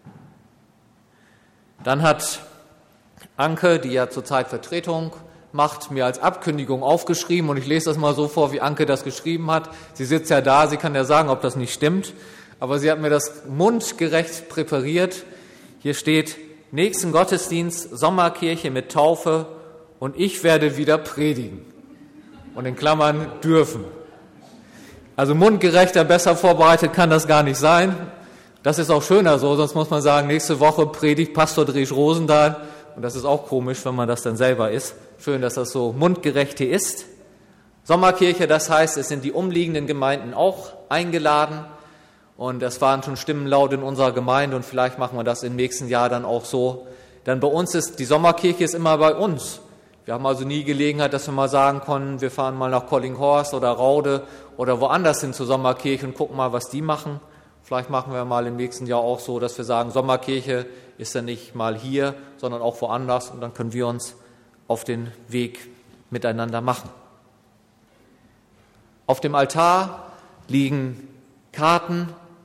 Dann hat Anke, die ja zurzeit Vertretung macht, mir als Abkündigung aufgeschrieben und ich lese das mal so vor, wie Anke das geschrieben hat. Sie sitzt ja da, sie kann ja sagen, ob das nicht stimmt, aber sie hat mir das mundgerecht präpariert. Hier steht, nächsten Gottesdienst, Sommerkirche mit Taufe und ich werde wieder predigen. Und in Klammern dürfen. Also mundgerechter, besser vorbereitet kann das gar nicht sein. Das ist auch schöner so, sonst muss man sagen, nächste Woche predigt Pastor Driesch Rosendahl. Und das ist auch komisch, wenn man das dann selber ist. Schön, dass das so mundgerecht hier ist. Sommerkirche, das heißt, es sind die umliegenden Gemeinden auch eingeladen. Und es waren schon Stimmen laut in unserer Gemeinde und vielleicht machen wir das im nächsten Jahr dann auch so. Denn bei uns ist, die Sommerkirche ist immer bei uns. Wir haben also nie Gelegenheit, dass wir mal sagen konnten, wir fahren mal nach Collinghorst oder Raude oder woanders hin zur Sommerkirche und gucken mal, was die machen. Vielleicht machen wir mal im nächsten Jahr auch so, dass wir sagen, Sommerkirche ist ja nicht mal hier, sondern auch woanders und dann können wir uns auf den Weg miteinander machen. Auf dem Altar liegen Karten,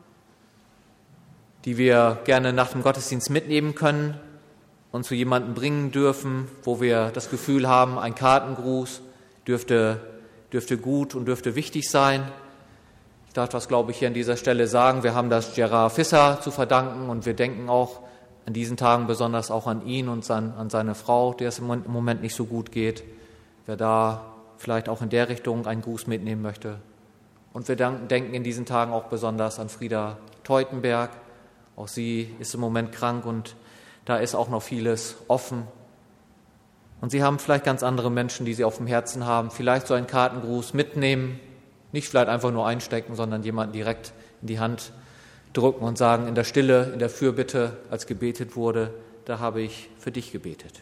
die wir gerne nach dem Gottesdienst mitnehmen können und zu jemandem bringen dürfen, wo wir das Gefühl haben, ein Kartengruß dürfte, dürfte gut und dürfte wichtig sein. Ich darf das, glaube ich, hier an dieser Stelle sagen. Wir haben das Gerard Visser zu verdanken und wir denken auch an diesen Tagen besonders auch an ihn und an, an seine Frau, der es im Moment nicht so gut geht. Wer da vielleicht auch in der Richtung einen Gruß mitnehmen möchte. Und wir denken in diesen Tagen auch besonders an Frieda Teutenberg. Auch sie ist im Moment krank und da ist auch noch vieles offen. Und Sie haben vielleicht ganz andere Menschen, die Sie auf dem Herzen haben. Vielleicht so einen Kartengruß mitnehmen, nicht vielleicht einfach nur einstecken, sondern jemanden direkt in die Hand drücken und sagen, in der Stille, in der Fürbitte, als gebetet wurde, da habe ich für dich gebetet.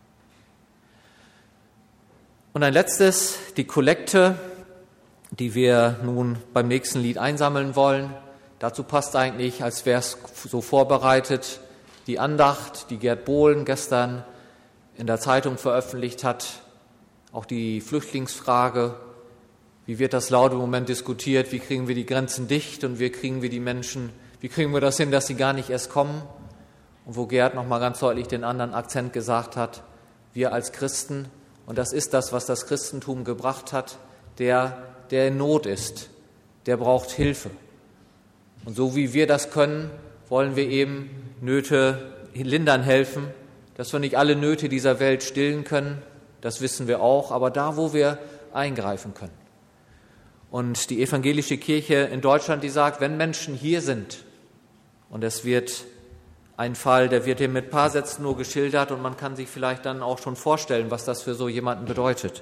Und ein letztes, die Kollekte, die wir nun beim nächsten Lied einsammeln wollen. Dazu passt eigentlich, als wäre es so vorbereitet, die Andacht, die Gerd Bohlen gestern in der Zeitung veröffentlicht hat, auch die Flüchtlingsfrage, wie wird das laut im Moment diskutiert, wie kriegen wir die Grenzen dicht und wie kriegen wir die Menschen, wie kriegen wir das hin, dass sie gar nicht erst kommen. Und wo Gerd nochmal ganz deutlich den anderen Akzent gesagt hat, wir als Christen, und das ist das, was das Christentum gebracht hat, der, der in Not ist, der braucht Hilfe. Und so wie wir das können, wollen wir eben Nöte lindern helfen, dass wir nicht alle Nöte dieser Welt stillen können, das wissen wir auch, aber da, wo wir eingreifen können. Und die evangelische Kirche in Deutschland, die sagt, wenn Menschen hier sind, und es wird ein Fall, der wird hier mit ein paar Sätzen nur geschildert und man kann sich vielleicht dann auch schon vorstellen, was das für so jemanden bedeutet.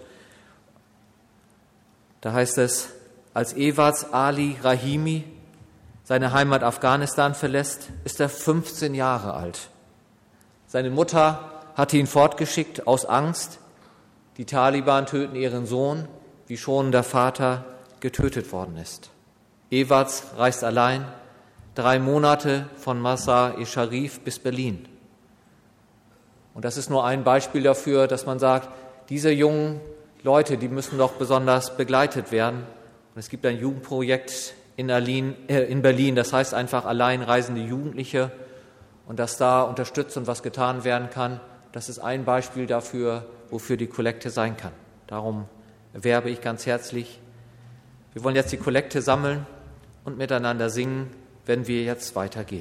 Da heißt es, als Ewaz Ali Rahimi seine Heimat Afghanistan verlässt, ist er fünfzehn Jahre alt. Seine Mutter hatte ihn fortgeschickt aus Angst. Die Taliban töten ihren Sohn, wie schon der Vater getötet worden ist. Ewaz reist allein drei Monate von Mazar-e-Sharif bis Berlin. Und das ist nur ein Beispiel dafür, dass man sagt, diese jungen Leute, die müssen doch besonders begleitet werden. Und es gibt ein Jugendprojekt in Berlin, äh, in Berlin, das heißt einfach alleinreisende Jugendliche und dass da unterstützt und was getan werden kann. Das ist ein Beispiel dafür, wofür die Kollekte sein kann. Darum werbe ich ganz herzlich. Wir wollen jetzt die Kollekte sammeln und miteinander singen, wenn wir jetzt weitergehen.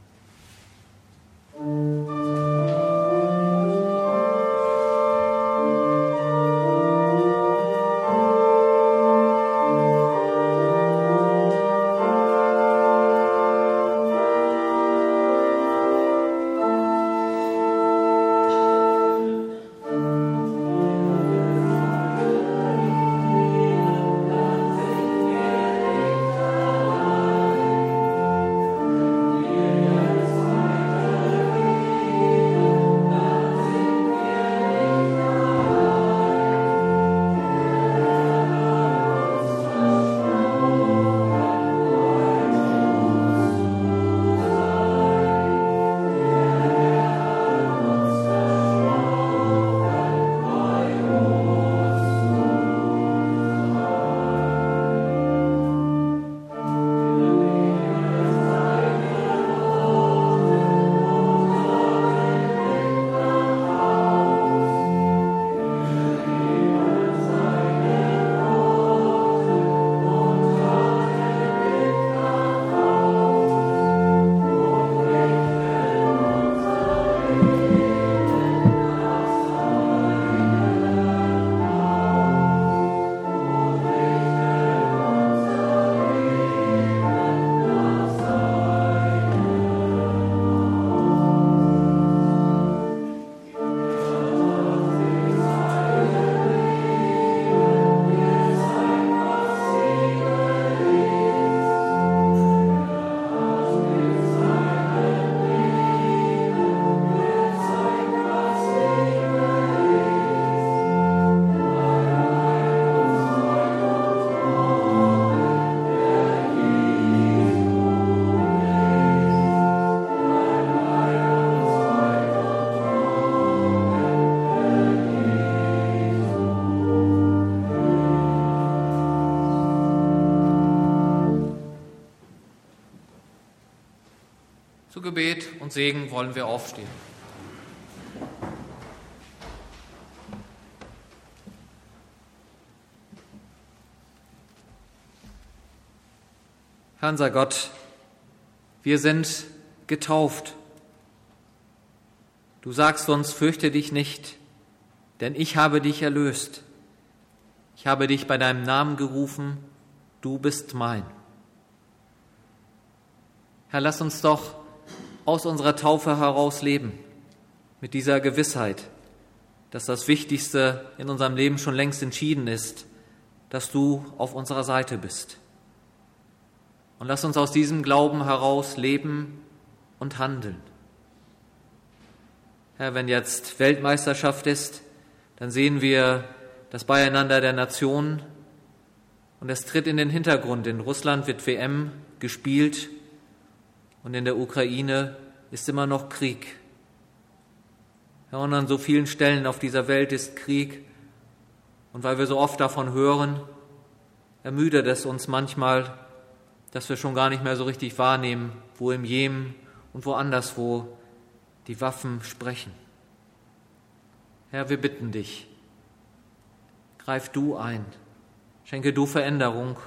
Zu Gebet und Segen wollen wir aufstehen. Herr unser Gott, wir sind getauft. Du sagst uns, fürchte dich nicht, denn ich habe dich erlöst. Ich habe dich bei deinem Namen gerufen, du bist mein. Herr, lass uns doch aus unserer Taufe heraus leben, mit dieser Gewissheit, dass das Wichtigste in unserem Leben schon längst entschieden ist, dass du auf unserer Seite bist. Und lass uns aus diesem Glauben heraus leben und handeln. Herr, wenn jetzt Weltmeisterschaft ist, dann sehen wir das Beieinander der Nationen und es tritt in den Hintergrund. In Russland wird W M gespielt und in der Ukraine ist immer noch Krieg. Herr, und an so vielen Stellen auf dieser Welt ist Krieg. Und weil wir so oft davon hören, ermüdet es uns manchmal, dass wir schon gar nicht mehr so richtig wahrnehmen, wo im Jemen und woanders, wo die Waffen sprechen. Herr, wir bitten dich, greif du ein, schenke du Veränderung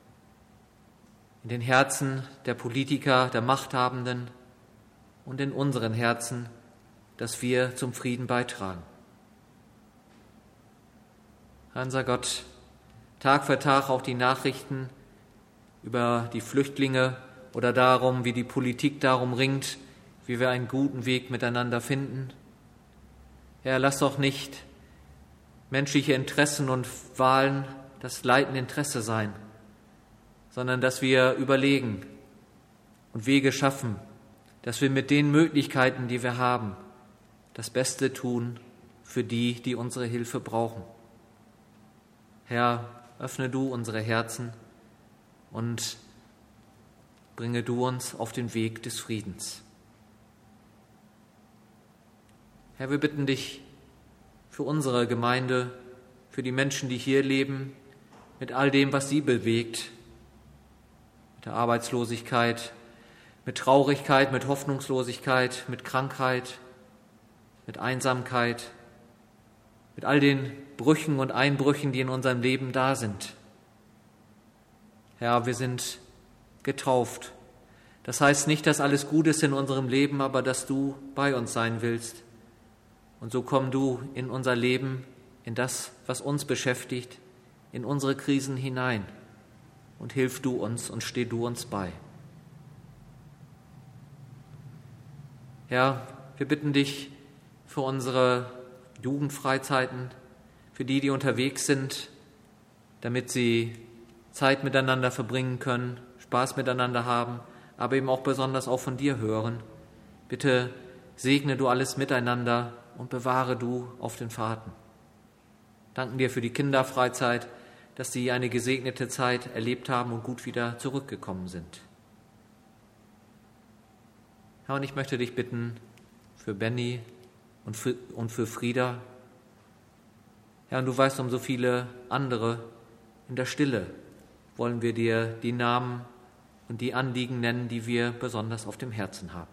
in den Herzen der Politiker, der Machthabenden und in unseren Herzen, dass wir zum Frieden beitragen. Herr unser Gott, Tag für Tag auch die Nachrichten über die Flüchtlinge oder darum, wie die Politik darum ringt, wie wir einen guten Weg miteinander finden. Herr, lass doch nicht menschliche Interessen und Wahlen das leitende Interesse sein, sondern dass wir überlegen und Wege schaffen, dass wir mit den Möglichkeiten, die wir haben, das Beste tun für die, die unsere Hilfe brauchen. Herr, öffne du unsere Herzen und bringe du uns auf den Weg des Friedens. Herr, wir bitten dich für unsere Gemeinde, für die Menschen, die hier leben, mit all dem, was sie bewegt, mit der Arbeitslosigkeit, mit Traurigkeit, mit Hoffnungslosigkeit, mit Krankheit, mit Einsamkeit, mit all den Brüchen und Einbrüchen, die in unserem Leben da sind. Herr, wir sind getauft. Das heißt nicht, dass alles gut ist in unserem Leben, aber dass du bei uns sein willst. Und so komm du in unser Leben, in das, was uns beschäftigt, in unsere Krisen hinein und hilf du uns und steh du uns bei. Herr, wir bitten dich für unsere Jugendfreizeiten, für die, die unterwegs sind, damit sie Zeit miteinander verbringen können, Spaß miteinander haben, aber eben auch besonders auch von dir hören. Bitte segne du alles miteinander und bewahre du auf den Fahrten. Danken dir für die Kinderfreizeit, dass sie eine gesegnete Zeit erlebt haben und gut wieder zurückgekommen sind. Herr, und ich möchte dich bitten für Benny und für, und für Frieda. Herr, und du weißt um so viele andere. In der Stille wollen wir dir die Namen und die Anliegen nennen, die wir besonders auf dem Herzen haben.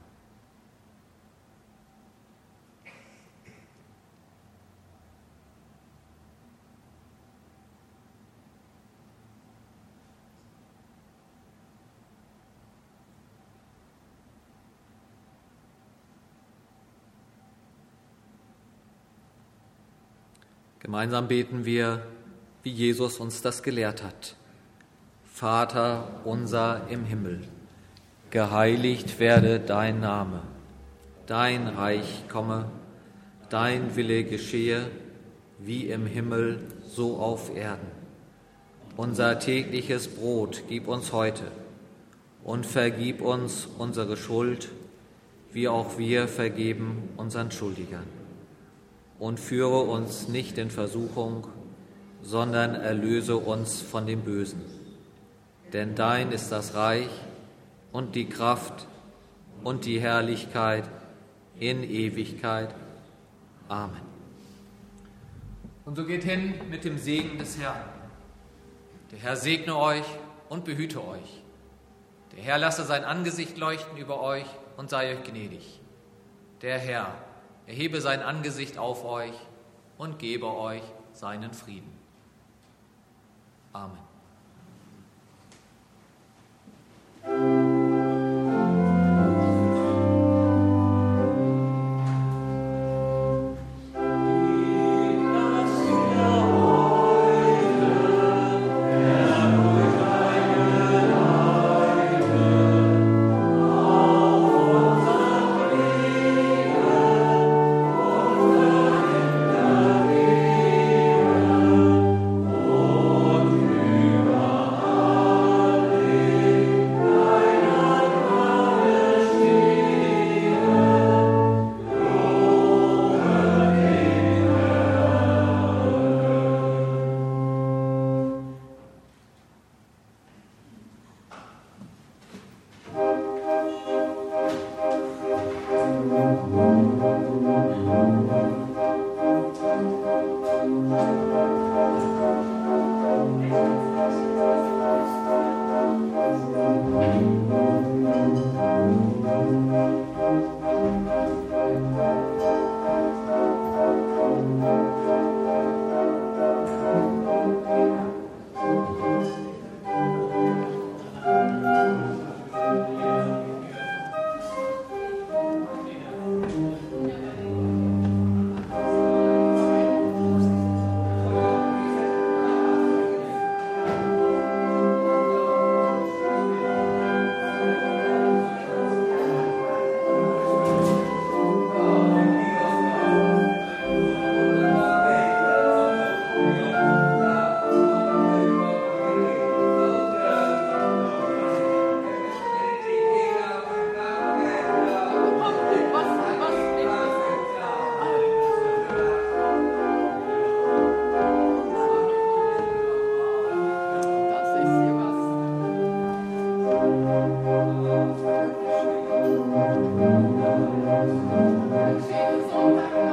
Gemeinsam beten wir, wie Jesus uns das gelehrt hat. Vater unser im Himmel, geheiligt werde dein Name, dein Reich komme, dein Wille geschehe, wie im Himmel, so auf Erden. Unser tägliches Brot gib uns heute und vergib uns unsere Schuld, wie auch wir vergeben unseren Schuldigern. Und führe uns nicht in Versuchung, sondern erlöse uns von dem Bösen. Denn dein ist das Reich und die Kraft und die Herrlichkeit in Ewigkeit. Amen. Und so geht hin mit dem Segen des Herrn. Der Herr segne euch und behüte euch. Der Herr lasse sein Angesicht leuchten über euch und sei euch gnädig. Der Herr erhebe sein Angesicht auf euch und gebe euch seinen Frieden. Amen. Sonntag.